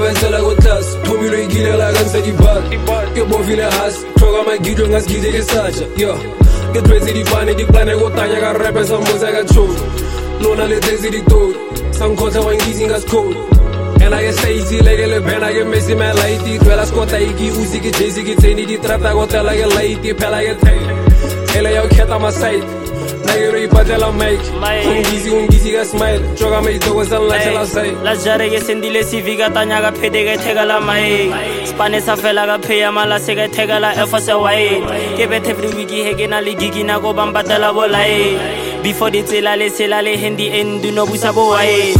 benzela kotlasi thomilo ikilela kanisa dibata ke bofile hasi thoka magidwe ngasigide ke satsha yo ke twetse dipane diplane go tanya ka repe sa mboza ka tsholo lona le tse di tori sankhotha wa ngizi ngasikolo and I get stay like a pen, I get messy man like it. Well, I squat like you, Uzi, Jay-Z, get any di trata, go tell like a lady, pell like a tail. Ela yo cat on my side. Now you're a patella make. Ungizi, a smile. Joga me to was a la say. La jare ye sendile si viga tanyaga pedega tegala mai. Spanish afela pay amala sega tegala efasa way. Kebet every wiki hegena ligi na go bambatela bolai. Before the selale hindi and do no busabo way.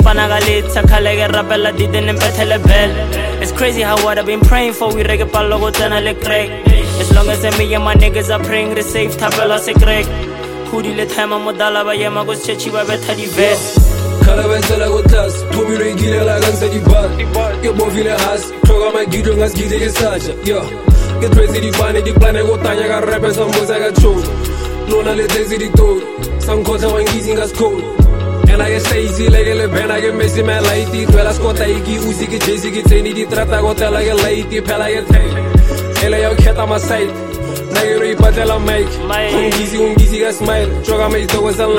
It's crazy how what I've been praying for. We reggae palo go tana le crack. As long as me and my niggas are praying the safe tabela se crack. Kudi le time modala ba yama go chechi ba beta di vest. Kala benzela go tas, thomilo ikilela kanisa dibata. Ke bofile hasi, thoka magidwe ngasigide ke satsha. Yo, ke twetse dipane diplane go tanya ka repe sa mboza ka tsholo. Lona le tse di tori, sankhotha wa ngizi ngasikolo. And I get stay like a pen, I get messy man like it. Well, I squat like you, Uzi, Jay-Z, get any di trata, go tell like a lady, pell like a tail. Ela yo cat on my side. Now you're a patella make. Ungizi, a smile. Joga me to was a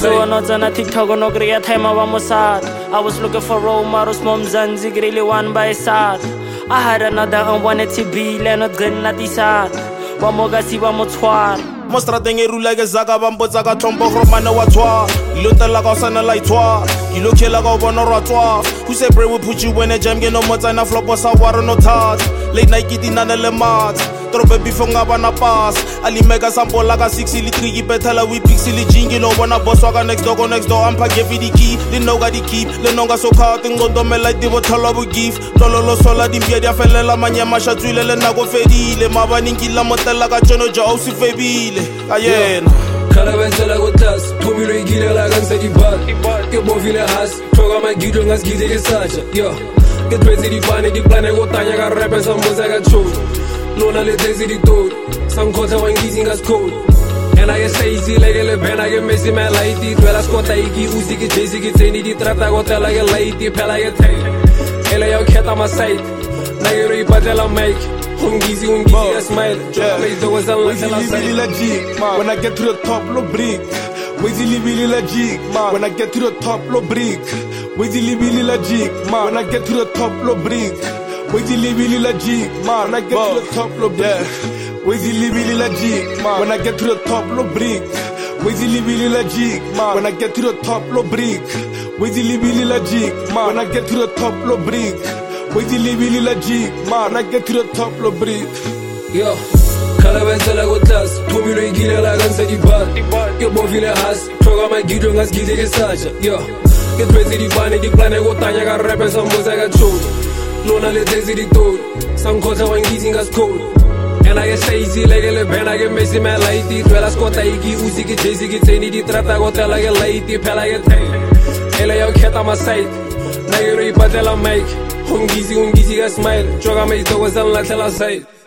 la TikTok, no great time of Mossad. I was looking for role models, mom Zanzi, really one by side. I had another unwanted to be, Leonard Glen, not this side. One more gasi, one more twat. Mostra tenge rula ke zaka bambotsa ka tlhompo romane wa tshwa ilo tela ka sana la itshwa ilo khela ka bona ra tswa who say pray we put you when a jam ke no motsana flopo sa waro no touch late night ke dinana le mat trobe before nga bana pass ali mega sample la ka 6 ili 3 ipetela we pixel jingi no bona boss wa ka next door ampa give the key le no ga di keep le no ga so kha tingondo me like di bothala bu gift tololo sola di mpia dia felela manyama shatswile le nako fedile mabani ngila motela ka jono ja o se febile ayena Kala benzela go tas, thomilo ikilela kanisa dibata. Ke bofile hasi, thoka magidwe ngasigide ke satsha. Yo, ke twetse dipane diplane go tanya ka repe sa mboza ka tsholo. Lona le tse di tori, sankhotha wa ngizi ngasikolo. And I get stay like a pen, I get messy man like it. Well, I squat like you, Uzi, Jay-Z, get any di trata, go tell like a lady, pell like a tail. Ela yo cat on my side. Now you're a patella make. Ungizi, a smile. Joga me to was a la say. When I get to the top, no break. Really legit. When I get to the top, no break. Really legit. When I get to the top, no break. Really legit. When I get to the top, no break. Really legit. When I get to the top, no break. Really legit. When I get to the top, no break. Really legit. When I get to the top, no break. Really legit. When I get to the top, no break. Yo. Kala benzela go tas, thomilo ikilela kanisa dibata. Ke bofile hasi, thoka magidwe ngasigide ke satsha. Yo, ke twetse dipane diplane go tanya ka repe sa mboza ka tsholo. Lona le tse di tori, sankhotha wa ngizi ngasikolo. And I get stay like a pen, I get messy man like it. Well, I squat like you, Uzi, Jay-Z, get any di trata, go tell like a lady, pell like a tail. Ela yo cat on my side. Now you're a patella make. Ungizi, a smile. Joga me to was a la say.